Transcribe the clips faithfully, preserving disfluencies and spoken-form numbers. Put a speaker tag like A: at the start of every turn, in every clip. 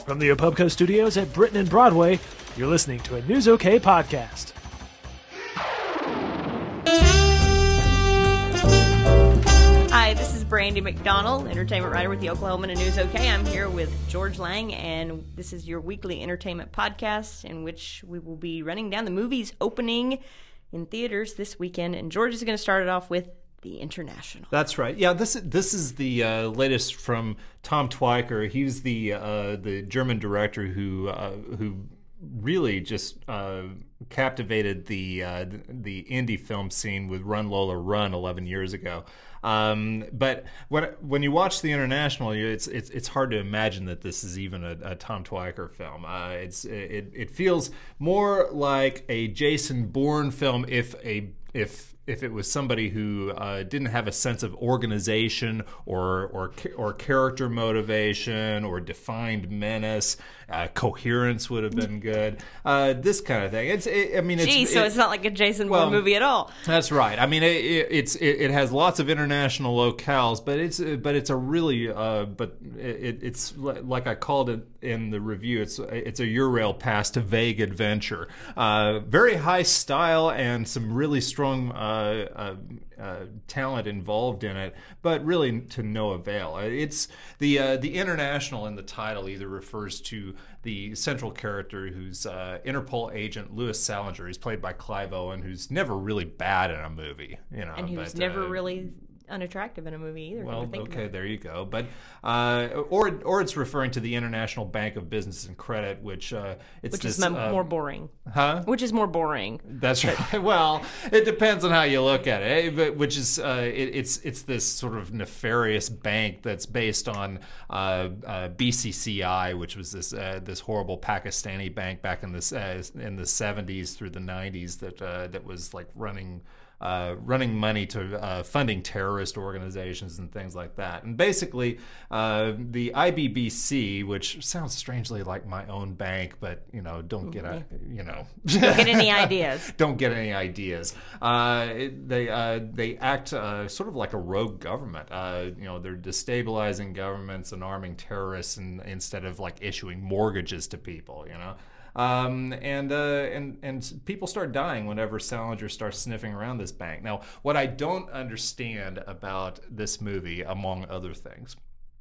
A: From the Opubco Studios at Britain and Broadway, you're listening to a News OK podcast.
B: Hi, this is Brandy McDonald, entertainment writer with the Oklahoman and News OK. I'm here with George Lang, and this is your weekly entertainment podcast in which we will be running down the movies opening in theaters this weekend. And George is going to start it off with The International.
C: That's right. Yeah, this this is the uh, latest from Tom Tykwer. He's the uh, the German director who uh, who really just uh, captivated the uh, the indie film scene with Run Lola Run eleven years ago. Um, but when when you watch The International, it's it's it's hard to imagine that this is even a, a Tom Tykwer film. Uh, it's it it feels more like a Jason Bourne film if a if if it was somebody who uh, didn't have a sense of organization or or or character motivation or defined menace. Uh, coherence would have been good. Uh, this kind of thing. It's. It, I mean, it's.
B: Gee, so
C: it,
B: it's not like a Jason
C: well,
B: Bourne movie at all.
C: That's right. I mean, it, it, it's it, it has lots of international locales, but it's but it's a really uh, but it, it's like I called it in the review. It's it's a Eurail pass to vague adventure. Uh, very high style and some really strong uh, uh, uh, talent involved in it, but really to no avail. It's the uh, the international in the title either refers to the central character who's uh, Interpol agent Louis Salinger. He's played by Clive Owen, who's never really bad in a movie, you know,
B: and he was
C: but,
B: never
C: uh,
B: really unattractive in a movie either.
C: Well,
B: think
C: okay,
B: about
C: there you go. But uh, or or it's referring to the International Bank of Business and Credit, which uh, it's
B: which
C: this,
B: is m-
C: uh,
B: more boring.
C: Huh?
B: Which is more boring.
C: That's right. Well, it depends on how you look at it. eh, but- Which is uh, it, it's it's this sort of nefarious bank that's based on uh, uh, B C C I, which was this uh, this horrible Pakistani bank back in the uh, in the seventies through the nineties that uh, that was like running. Uh, running money to uh, funding terrorist organizations and things like that. And basically, uh, the I B B C, which sounds strangely like my own bank, but, you know, don't get, a, you know.
B: Don't get any ideas.
C: Don't get any ideas. Uh, it- they uh, they act uh, sort of like a rogue government. Uh, you know, they're destabilizing governments and arming terrorists and, instead of, like, issuing mortgages to people, you know. Um, and, uh, and and people start dying whenever Salinger starts sniffing around this bank. Now, what I don't understand about this movie, among other things,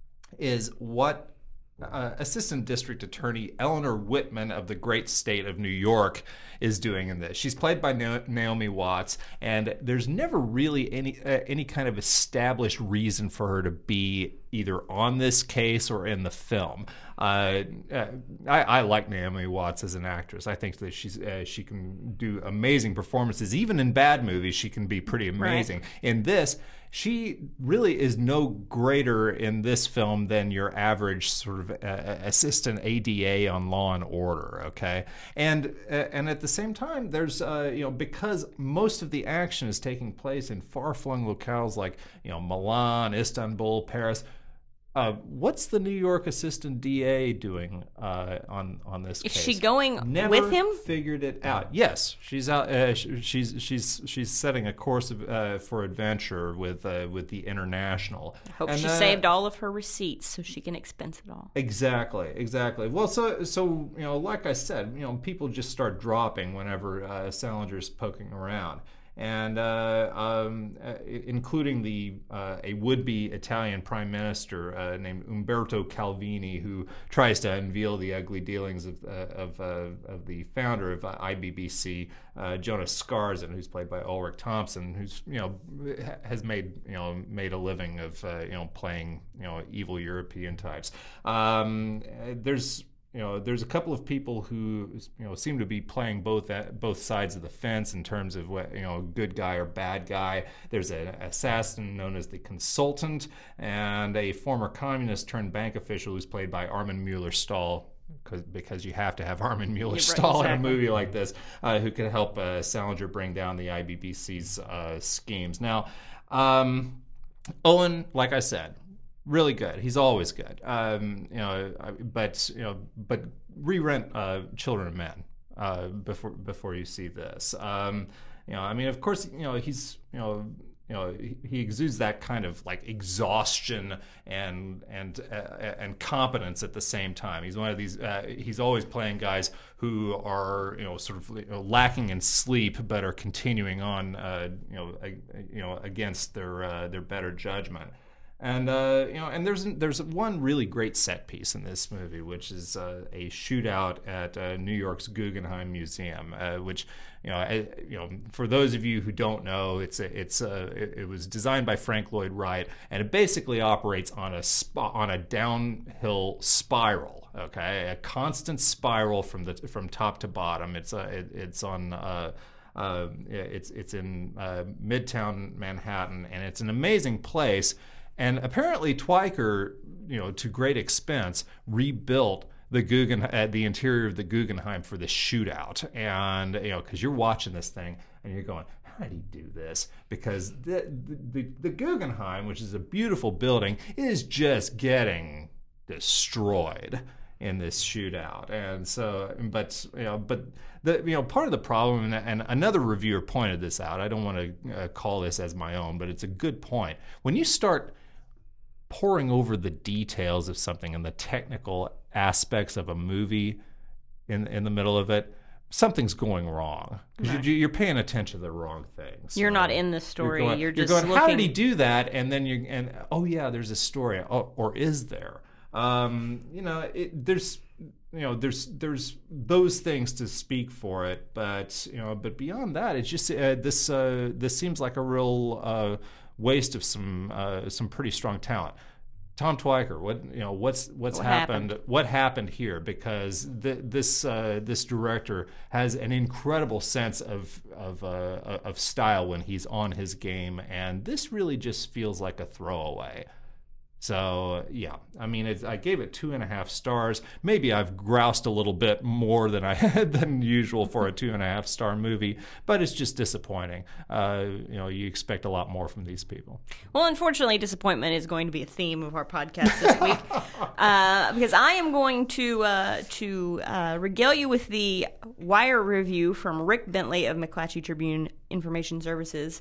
C: is what uh, Assistant District Attorney Eleanor Whitman of the great state of New York is doing in this. She's played by Na- Naomi Watts, and there's never really any uh, any kind of established reason for her to be either on this case or in the film. Uh, uh, I, I like Naomi Watts as an actress. I think that she's uh, she can do amazing performances. Even in bad movies, she can be pretty amazing.
B: Right.
C: In this, she really is no greater in this film than your average sort of uh, assistant A D A on Law and Order. Okay, and uh, and at the same time, there's uh, you know because most of the action is taking place in far-flung locales like you know Milan, Istanbul, Paris. Uh, what's the New York assistant D A doing uh, on on this
B: Is
C: case?
B: she going
C: Never
B: with him?
C: Figured it out. Yes, she's out. Uh, sh- she's she's she's setting a course of, uh, for adventure with uh, with the International.
B: I hope
C: And,
B: she
C: uh,
B: saved all of her receipts so she can expense it all.
C: Exactly, exactly. Well, so so you know, like I said, you know, people just start dropping whenever uh, Salinger's poking around. And uh, um, uh, including the uh, a would-be Italian prime minister uh, named Umberto Calvini, who tries to unveil the ugly dealings of uh, of, uh, of the founder of uh, I B B C, uh, Jonas Skarzen, who's played by Ulrich Thompson, who's you know has made you know made a living of uh, you know playing you know evil European types. Um, there's You know, there's a couple of people who, you know, seem to be playing both at both sides of the fence in terms of what, you know, good guy or bad guy. There's an assassin known as the Consultant, and a former communist turned bank official who's played by Armin Mueller-Stahl, because because you have to have Armin Mueller-Stahl
B: Right,
C: in a
B: exactly.
C: movie like this, uh, who can help uh, Salinger bring down the I B B C's uh, schemes. Now, um, Owen, like I said, really good. He's always good. Um, you know, I- but you know, but re-rent uh, Children of Men uh, before before you see this. Um, you know, I mean, of course, you know, he's you know you know, he, he exudes that kind of like exhaustion and and uh, and competence at the same time. He's one of these. Uh, he's always playing guys who are, you know, sort of, you know, lacking in sleep, but are continuing on, uh, you know, uh, you know, against their uh, their better judgment. And uh, you know, and there's there's one really great set piece in this movie, which is uh, a shootout at uh, New York's Guggenheim Museum, uh, which, you know, I, you know, for those of you who don't know, it's a, it's a, it, it was designed by Frank Lloyd Wright, and it basically operates on a sp- on a downhill spiral. Okay, a constant spiral from the from top to bottom. It's uh, it, it's on. Uh, uh, it's it's in uh, Midtown Manhattan, and it's an amazing place. And apparently Twyker, you know, to great expense, rebuilt the Guggen, uh, the interior of the Guggenheim for the shootout. And, you know, because you're watching this thing and you're going, how did he do this? Because the, the, the Guggenheim, which is a beautiful building, is just getting destroyed in this shootout. And so, but, you know, but the, you know, part of the problem, and another reviewer pointed this out, I don't want to uh, call this as my own, but it's a good point. When you start poring over the details of something and the technical aspects of a movie in in the middle of it, something's going wrong. Right. You're, you're paying attention to the wrong things.
B: You're so not in the story. You're, going, you're just
C: you're going,
B: looking...
C: how did he do that? And then you and oh yeah, there's a story. Oh, or is there? Um, you know, it, there's you know there's there's those things to speak for it, but you know, but beyond that, it's just uh, this uh, this seems like a real uh, waste of some uh, some pretty strong talent. Tom Twyker, what you know, what's what's
B: what
C: happened,
B: happened?
C: What happened here? Because the, this uh, this director has an incredible sense of of uh, of style when he's on his game, and this really just feels like a throwaway. So yeah, I mean, it's, I gave it two and a half stars. Maybe I've groused a little bit more than I had than usual for a two and a half star movie, but it's just disappointing. Uh, you know, you expect a lot more from these people.
B: Well, unfortunately, disappointment is going to be a theme of our podcast this week, uh, because I am going to uh, to uh, regale you with the Wire review from Rick Bentley of McClatchy Tribune Information Services,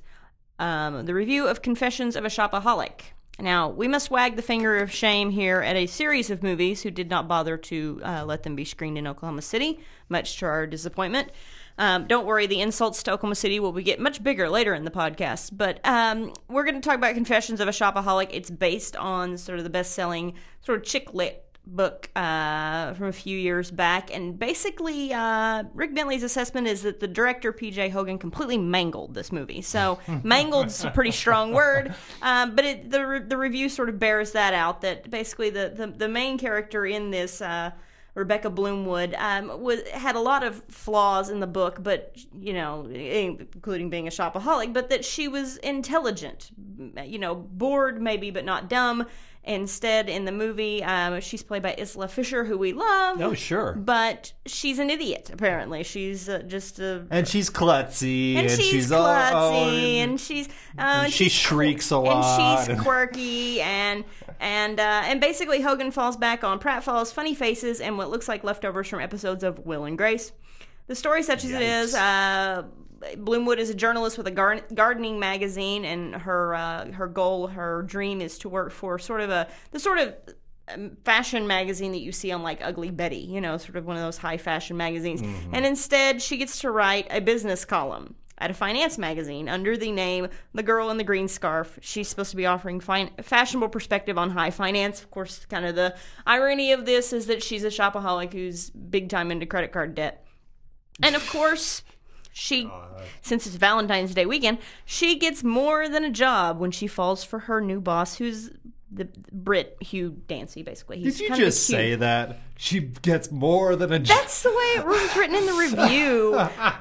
B: um, the review of Confessions of a Shopaholic. Now, we must wag the finger of shame here at a series of movies who did not bother to uh, let them be screened in Oklahoma City, much to our disappointment. Um, don't worry, the insults to Oklahoma City will get much bigger later in the podcast. But um, we're going to talk about Confessions of a Shopaholic. It's based on sort of the best-selling sort of chick lit book uh, from a few years back. And basically, uh, Rick Bentley's assessment is that the director, P J Hogan, completely mangled this movie. So mangled's a pretty strong word, um, but it, the, re- the review sort of bears that out, that basically the, the, the main character in this, uh, Rebecca Bloomwood, um, was, had a lot of flaws in the book, but, you know, including being a shopaholic, but that she was intelligent, you know, bored maybe, but not dumb. Instead, in the movie, um, she's played by Isla Fisher, who we love.
D: Oh, sure.
B: But she's an idiot, apparently. She's uh, just a...
D: And she's klutzy.
B: And, and she's, she's klutzy, all, oh, and, and she's... Uh,
D: and she
B: she's
D: shrieks a
B: lot.
D: And
B: she's quirky, and and uh, and basically Hogan falls back on pratfalls, funny faces, and what looks like leftovers from episodes of Will and Grace. The story, such as Yikes. it is... Uh, Bloomwood is a journalist with a gar- gardening magazine, and her uh, her goal, her dream, is to work for sort of a the sort of fashion magazine that you see on like Ugly Betty, you know, sort of one of those high fashion magazines. Mm-hmm. And instead, she gets to write a business column at a finance magazine under the name The Girl in the Green Scarf. She's supposed to be offering fin- fashionable perspective on high finance. Of course, kind of the irony of this is that she's a shopaholic who's big time into credit card debt, and of course. She, since it's Valentine's Day weekend, she gets more than a job when she falls for her new boss, who's the Brit Hugh Dancy, basically. He's
D: Did you just say that? She gets more than a job.
B: That's the way it was written in the review.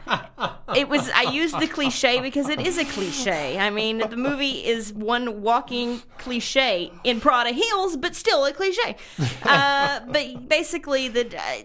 B: It was. I used the cliche because it is a cliche. I mean, the movie is one walking cliche in Prada heels, but still a cliche. Uh, but basically, the... Uh,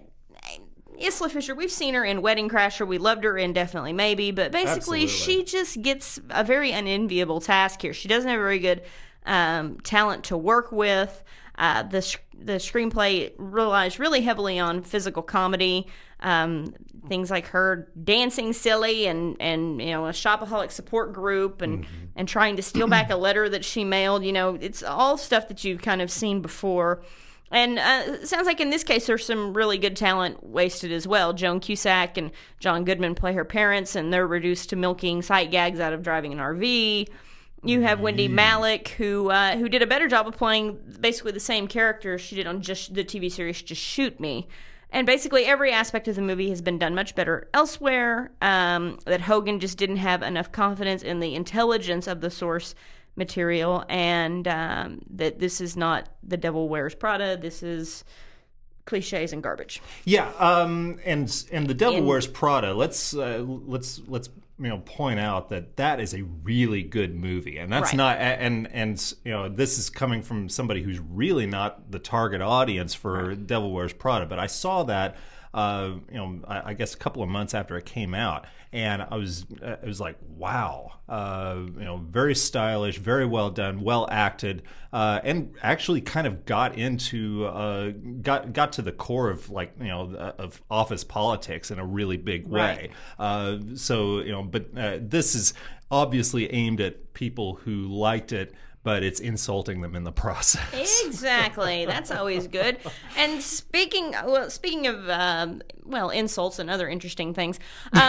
B: Isla Fisher, we've seen her in Wedding Crasher. We loved her in Definitely Maybe. But basically, Absolutely. she just gets a very unenviable task here. She doesn't have very good um, talent to work with. Uh, the sh- the screenplay relies really heavily on physical comedy, um, things like her dancing silly and, and you know a shopaholic support group and, mm-hmm. and trying to steal back a letter that she mailed. You know, it's all stuff that you've kind of seen before. And uh, it sounds like in this case there's some really good talent wasted as well. Joan Cusack and John Goodman play her parents, and they're reduced to milking sight gags out of driving an R V. You have Wendy Malick, who uh, who did a better job of playing basically the same character she did on just the T V series Just Shoot Me. And basically every aspect of the movie has been done much better elsewhere, um, that Hogan just didn't have enough confidence in the intelligence of the source material, and um, that this is not The Devil Wears Prada. This is cliches and garbage.
C: Yeah, um, and and The Devil
B: And-
C: Wears Prada. Let's uh, let's let's you know point out that that is a really good movie, and that's
B: Right.
C: not and and you know this is coming from somebody who's really not the target audience for right. Devil Wears Prada. But I saw that. Uh, you know, I, I guess a couple of months after it came out, and I was, uh, it was like, wow, uh, you know, very stylish, very well done, well acted, uh, and actually kind of got into, uh, got got to the core of like, you know, of office politics in a really big way.
B: Right.
C: Uh, so you know, but uh, this is obviously aimed at people who liked it, but it's insulting them in the process.
B: Exactly. That's always good. And speaking, well, speaking of, um, well, insults and other interesting things, um,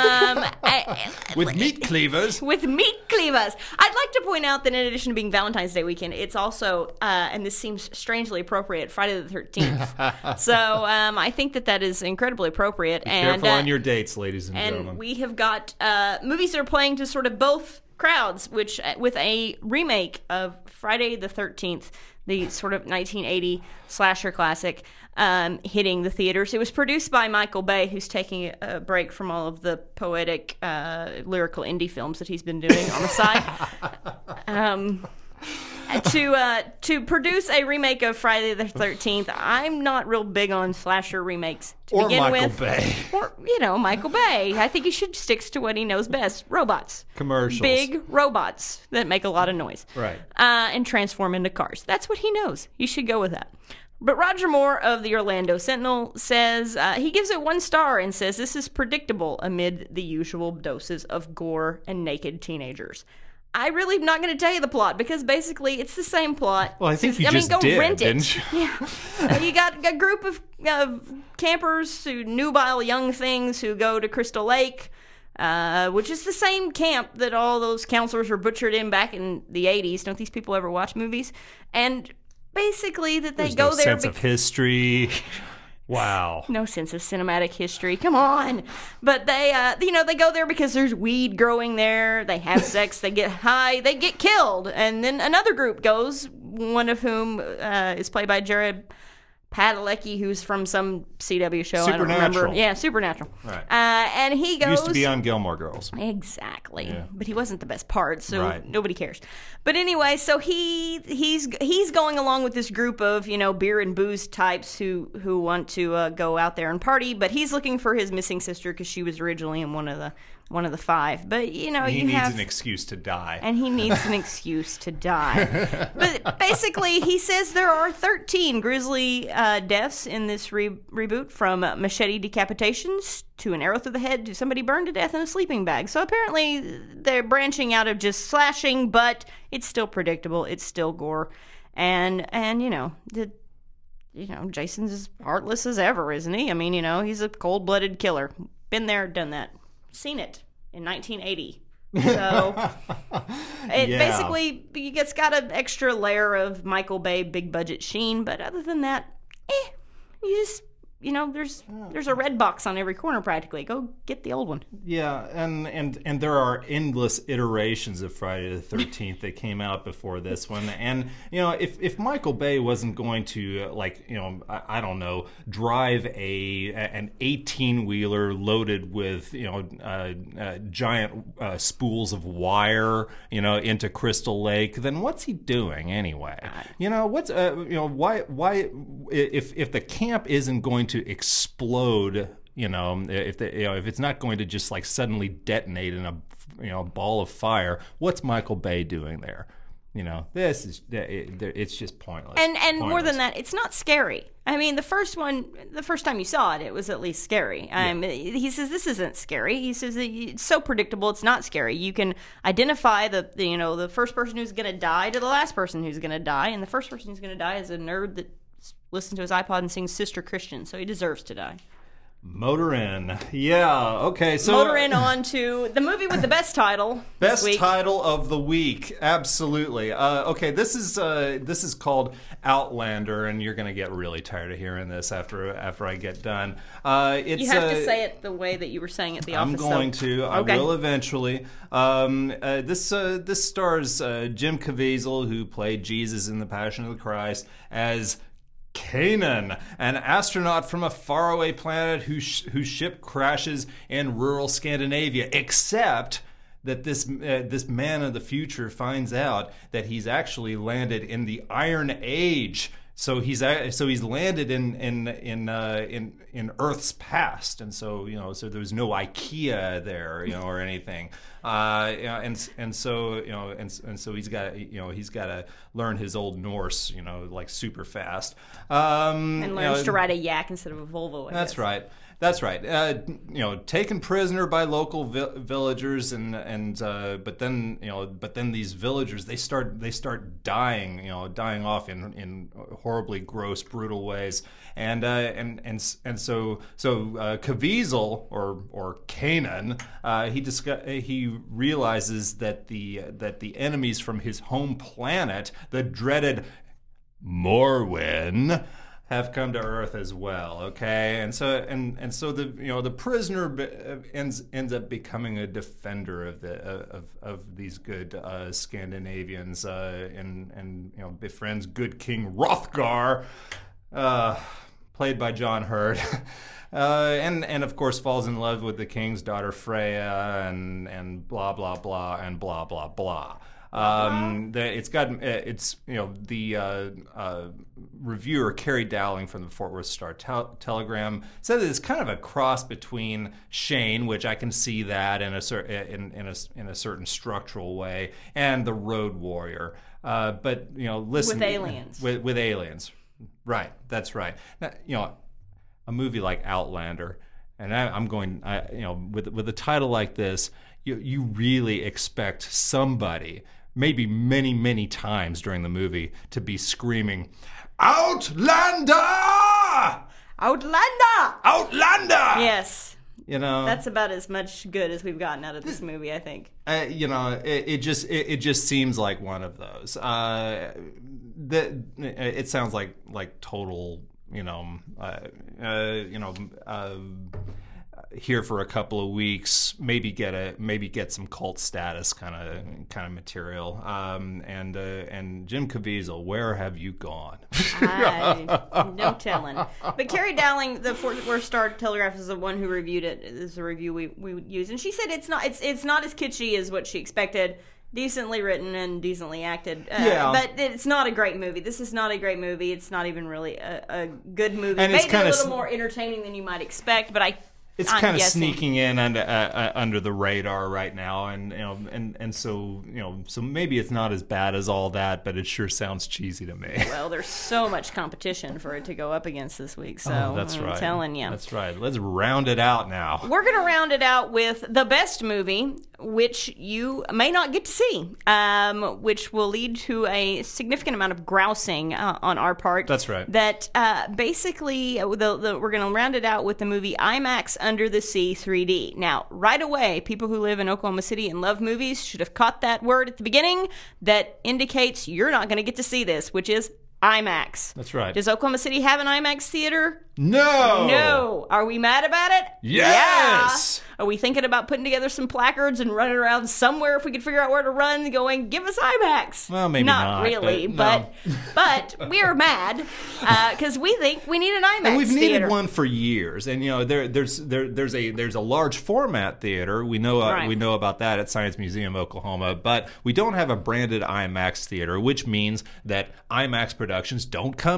B: I,
C: With meat cleavers.
B: with meat cleavers, I'd like to point out that in addition to being Valentine's Day weekend, it's also, uh, and this seems strangely appropriate, Friday the thirteenth. So um, I think that that is incredibly appropriate.
C: Be
B: and
C: careful
B: uh,
C: on your dates, ladies and,
B: and
C: gentlemen.
B: we have got uh, movies that are playing to sort of both crowds, which uh, with a remake of Friday the thirteenth, the sort of nineteen eighty slasher classic, um, hitting the theaters. It was produced by Michael Bay, who's taking a break from all of the poetic, uh, lyrical indie films that he's been doing on the side. Um, to uh, to produce a remake of Friday the thirteenth, I'm not real big on slasher remakes to
C: Or
B: begin
C: Michael
B: with.
C: Bay.
B: Or, you know, Michael Bay. I think he should stick to what he knows best. Robots.
C: Commercials.
B: Big robots that make a lot of noise.
C: Right.
B: Uh, and transform into cars. That's what he knows. You should go with that. But Roger Moore of the Orlando Sentinel says, uh, he gives it one star and says this is predictable amid the usual doses of gore and naked teenagers. I really am not going to tell you the plot because basically it's the same plot.
C: Well, I think you
B: I
C: just
B: mean, go
C: did,
B: rent it.
C: didn't you?
B: Yeah. Uh, you got a group of, of campers who nubile young things who go to Crystal Lake, uh, which is the same camp that all those counselors were butchered in back in the eighties. Don't these people ever watch movies? And basically that they
C: There's
B: go
C: no
B: there
C: sense
B: be-
C: of history. Wow.
B: no sense of cinematic history. Come on. But they, uh, you know, they go there because there's weed growing there. They have sex. They get high. They get killed. And then another group goes, one of whom uh, is played by Jared Padalecki, who's from some C W show. I don't remember.
C: Supernatural.
B: Yeah, Supernatural.
C: Right.
B: Uh, and he goes...
C: Used to be on Gilmore Girls.
B: Exactly.
C: Yeah.
B: But he wasn't the best part, so
C: Right.
B: nobody cares. But anyway, so he he's he's going along with this group of, you know, beer and booze types who who want to uh, go out there and party, but he's looking for his missing sister because she was originally in one of the one of the five. But you know,
C: He
B: you
C: needs
B: have
C: an excuse to die.
B: and he needs an excuse to die. But basically, he says there are thirteen grisly uh, deaths in this re- reboot, from uh, machete decapitations to an arrow through the head to somebody burned to death in a sleeping bag. So apparently, they're branching out of just slashing, but it's still predictable. It's still gore, and and you know the. You know, Jason's as heartless as ever, isn't he? I mean, you know, he's a cold-blooded killer. Been there, done that. Seen it in nineteen eighty. So it
C: Yeah.
B: basically it's got an extra layer of Michael Bay big budget sheen, but other than that, eh, you just you know, there's there's a red box on every corner practically. Go get the old one.
C: Yeah, and, and and there are endless iterations of Friday the thirteenth that came out before this one. And, you know, if, if Michael Bay wasn't going to, uh, like, you know, I, I don't know, drive a an eighteen-wheeler loaded with, you know, uh, uh, giant uh, spools of wire, you know, into Crystal Lake, then what's he doing anyway? You know, what's, uh, you know, why, why, if if the camp isn't going to explode, you know, if the, you know, if it's not going to just like suddenly detonate in a, you know, ball of fire, what's Michael Bay doing there? you know, this is it, it's just pointless.
B: And and
C: pointless.
B: more than that, it's not scary. I mean, the first one, the first time you saw it, it was at least scary. Um, yeah. He says this isn't scary. He says it's so predictable, it's not scary. You can identify the, the you know the first person who's going to die to the last person who's going to die, and the first person who's going to die is a nerd that listens to his iPod and sings Sister Christian, so he deserves to die.
C: Motor Inn. Yeah, okay. So
B: Motor Inn on to the movie with the best title.
C: Best
B: this week.
C: title of the week. Absolutely. Uh, okay, this is uh, this is called Outlander, and you're going to get really tired of hearing this after after I get done. Uh, it's,
B: you have
C: uh,
B: to say it the way that you were saying it at the
C: I'm
B: office.
C: going
B: so.
C: to. I
B: okay.
C: will eventually. Um, uh, this uh, this stars uh, Jim Caviezel, who played Jesus in The Passion of the Christ, as Kanan, an astronaut from a faraway planet whose sh- whose ship crashes in rural Scandinavia, except that this uh, this man of the future finds out that he's actually landed in the Iron Age. So he's so he's landed in in in uh, in in Earth's past, and so you know, so there's no IKEA there, you know, or anything, uh, you know, and and so you know, and and so he's got you know he's got to learn his Old Norse, you know, like super fast, um,
B: and learns
C: you know,
B: to ride a yak instead of a Volvo. I
C: that's
B: guess.
C: right. That's right. Uh, you know, taken prisoner by local vi- villagers, and and uh, but then you know, but then these villagers they start they start dying, you know, dying off in in horribly gross, brutal ways, and uh, and and and so so uh, Caviezel or or Kanan, uh, he discuss- he realizes that the that the enemies from his home planet, the dreaded Morwen, have come to Earth as well, okay, and so and and so the you know the prisoner be, ends ends up becoming a defender of the of of these good uh, Scandinavians, uh, and and you know befriends good King Hrothgar, uh, played by John Hurt, uh, and and of course falls in love with the king's daughter Freya, and and blah blah blah and blah blah blah. Um, the, it's got it's you know the uh, uh, reviewer Carrie Dowling from the Fort Worth Star Tel- Telegram said that it's kind of a cross between Shane, which I can see that in a cer- in in a in a certain structural way, and the Road Warrior. Uh, but you know, listen,
B: with aliens,
C: with, with aliens, right? That's right. Now, you know, a movie like Outlander, and I, I'm going, I, you know, with with a title like this, you you really expect somebody, maybe many, many times during the movie, to be screaming, Outlander!
B: Outlander!
C: Outlander!
B: Yes.
C: You know,
B: that's about as much good as we've gotten out of this movie, I think.
C: Uh, you know, it, it just it, it just seems like one of those. Uh, that it sounds like like total, you know, uh, uh, you know. Uh, here for a couple of weeks, maybe get a maybe get some cult status kind of kind of material. Um, and uh, and Jim Caviezel, where have you gone?
B: I, no telling. But Carrie Dowling, the Fort Worth Star Telegraph, is the one who reviewed it. This is a review we we use, and she said it's not it's it's not as kitschy as what she expected. Decently written and decently acted. Uh,
C: yeah.
B: But it's not a great movie. This is not a great movie. It's not even really a, a good movie.
C: And
B: Maybe
C: it's kinda
B: a little
C: sn-
B: more entertaining than you might expect, but I.
C: It's
B: I'm
C: kind of
B: guessing.
C: sneaking in under uh, uh, under the radar right now, and you know, and and so you know, so maybe it's not as bad as all that, but it sure sounds cheesy to me.
B: Well, there's so much competition for it to go up against this week, so
C: oh, that's
B: I'm
C: right.
B: telling you.
C: That's right. Let's round it out now.
B: We're going to round it out with the best movie, which you may not get to see, um, which will lead to a significant amount of grousing uh, on our part.
C: That's right. That
B: uh, basically, uh, the, the, we're going to round it out with the movie IMAX Under the Sea three D. Now, right away, people who live in Oklahoma City and love movies should have caught that word at the beginning that indicates you're not going to get to see this, which is IMAX.
C: That's right.
B: Does Oklahoma City have an IMAX theater?
C: No.
B: No. Are we mad about it?
C: Yes.
B: Yeah. Are we thinking about putting together some placards and running around somewhere if we could figure out where to run, going, give us IMAX?
C: Well, maybe not.
B: Not really,
C: but,
B: but, but we are mad because uh, we think we need an IMAX
C: and we've
B: theater.
C: needed one for years, and you know there, there's there, there's a there's a large format theater. We know uh,
B: Right.
C: we know about that at Science Museum Oklahoma, but we don't have a branded IMAX theater, which means that IMAX productions don't come here.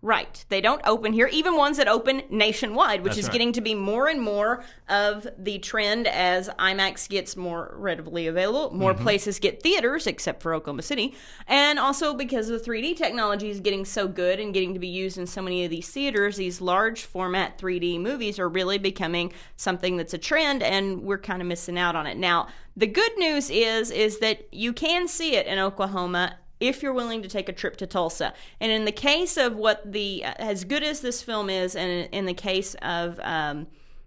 B: Right. They don't open here, even ones that open nationwide, which
C: That's
B: is
C: right.
B: getting to be more and more of the trend as IMAX gets more readily available. More
C: Mm-hmm.
B: places get theaters, except for Oklahoma City. And also because the three D technology is getting so good and getting to be used in so many of these theaters, these large format three D movies are really becoming something that's a trend, and we're kind of missing out on it. Now, the good news is, is that you can see it in Oklahoma if you're willing to take a trip to Tulsa. And in the case of what the, as good as this film is, and in the case of um,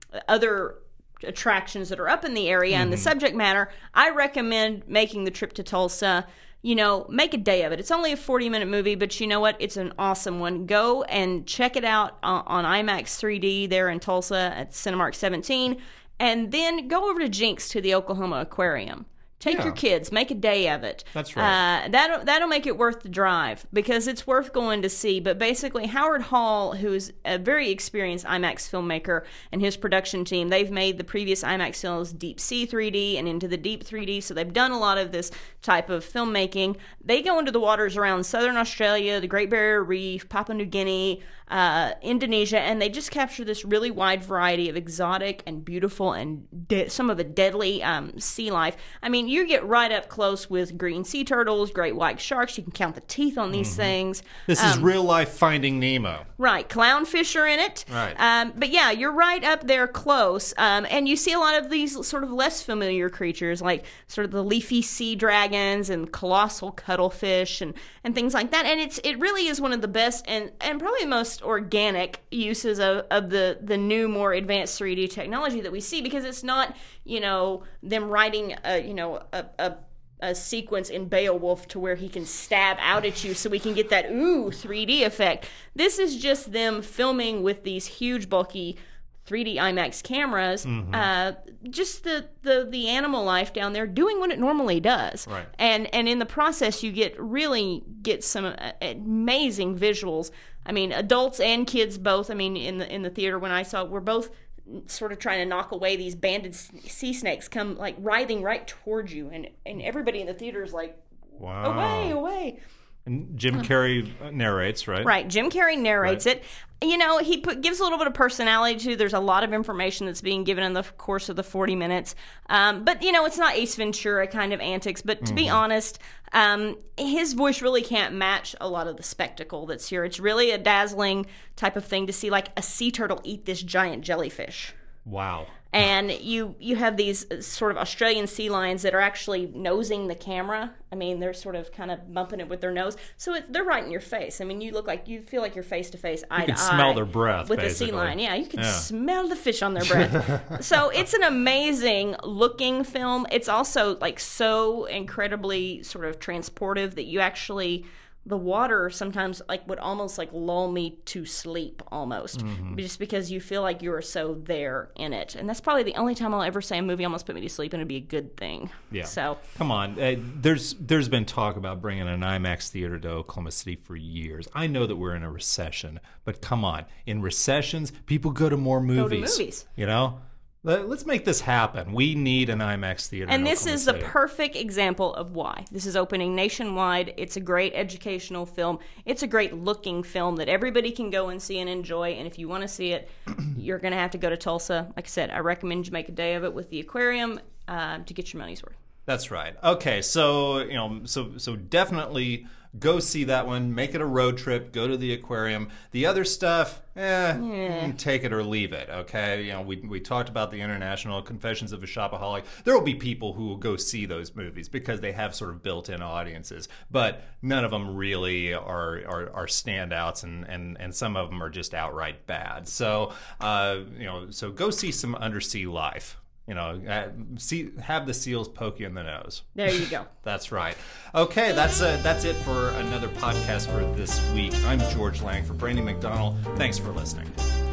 B: other attractions that are up in the area and the subject matter, I recommend making the trip to Tulsa. You know, make a day of it. It's only a forty minute movie, but you know what? It's an awesome one. Go and check it out on, on IMAX three D there in Tulsa at Cinemark seventeen. And then go over to Jinx to the Oklahoma Aquarium. Take
C: Yeah.
B: your kids, make a day of it.
C: That's right.
B: Uh, that'll, that'll make it worth the drive because it's worth going to see. But basically, Howard Hall, who's a very experienced IMAX filmmaker, and his production team, they've made the previous IMAX films Deep Sea three D and Into the Deep three D. So they've done a lot of this type of filmmaking. They go into the waters around southern Australia, the Great Barrier Reef, Papua New Guinea, uh, Indonesia, and they just capture this really wide variety of exotic and beautiful and de- some of the deadly um, sea life. I mean, you get right up close with green sea turtles, great white sharks. You can count the teeth on these things.
C: This is real life Finding Nemo.
B: Right, clownfish are in it.
C: Right.
B: Um, but yeah, you're right up there close. Um, and you see a lot of these sort of less familiar creatures, like sort of the leafy sea dragons and colossal cuttlefish and, and things like that. And it's it really is one of the best and, and probably the most organic uses of, of the, the new, more advanced three D technology that we see, because it's not, you know, them writing a, you know, a, a a sequence in Beowulf to where he can stab out at you so we can get that ooh three D effect. This is just them filming with these huge bulky three D IMAX cameras, mm-hmm. uh, just the, the the animal life down there doing what it normally does.
C: Right.
B: And and in the process you get really get some uh, amazing visuals. I mean, adults and kids both. I mean, in the in the theater when I saw it, we're both sort of trying to knock away these banded sea snakes come like writhing right towards you, and and everybody in the theater is like,
C: Wow.
B: away, away.
C: And Jim Carrey narrates, right?
B: Right. Jim Carrey narrates
C: Right.
B: it. You know, he put, gives a little bit of personality to. There's a lot of information that's being given in the course of the forty minutes. Um, but, you know, it's not Ace Ventura kind of antics. But to mm-hmm. be honest, um, his voice really can't match a lot of the spectacle that's here. It's really a dazzling type of thing to see, like, a sea turtle eat this giant jellyfish.
C: Wow.
B: And you you have these sort of Australian sea lions that are actually nosing the camera. I mean, they're sort of kind of bumping it with their nose. So it, they're right in your face. I mean, you look like, you feel like you're face to face, eye to eye.
C: You can smell their breath,
B: with
C: basically.
B: a sea lion. Yeah, you can
C: Yeah.
B: smell the fish on their breath. So it's an amazing looking film. It's also like so incredibly sort of transportive that you actually... the water sometimes like would almost like lull me to sleep almost, mm-hmm. just because you feel like you are so there in it. And that's probably the only time I'll ever say a movie almost put me to sleep, and it'd be a good thing.
C: Yeah.
B: So
C: come on, uh, there's there's been talk about bringing an IMAX theater to Oklahoma City for years. I know that we're in a recession, but come on, in recessions, people go to more movies.
B: Go to movies.
C: You know. Let's make this happen. We need an IMAX theater.
B: And
C: in
B: this
C: Oklahoma
B: is
C: City.
B: the perfect example of why. This is opening nationwide. It's a great educational film. It's a great looking film that everybody can go and see and enjoy. And if you want to see it, you're going to have to go to Tulsa. Like I said, I recommend you make a day of it with the aquarium uh, to get your money's worth.
C: That's right. Okay, so you know, so so definitely go see that one. Make it a road trip. Go to the aquarium. The other stuff, eh,
B: Yeah.
C: take it or leave it. Okay, you know, we we talked about the International Confessions of a Shopaholic. There will be people who will go see those movies because they have sort of built-in audiences, but none of them really are are, are standouts, and, and and some of them are just outright bad. So uh, you know, so go see some undersea life. You know, uh, see, have the seals poke you in the nose.
B: There you go.
C: That's right. Okay, that's uh, that's it for another podcast for this week. I'm George Lang for Brandy McDonald. Thanks for listening.